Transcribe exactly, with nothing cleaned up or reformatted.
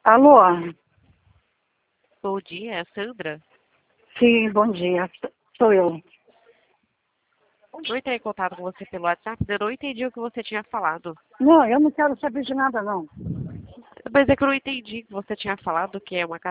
Alô? Bom dia, é a Sandra. Sim, bom dia. Sou eu. Eu entrei em contato com você pelo WhatsApp, eu não entendi o que você tinha falado. Não, eu não quero saber de nada, não. Mas é que eu não entendi que você tinha falado que é uma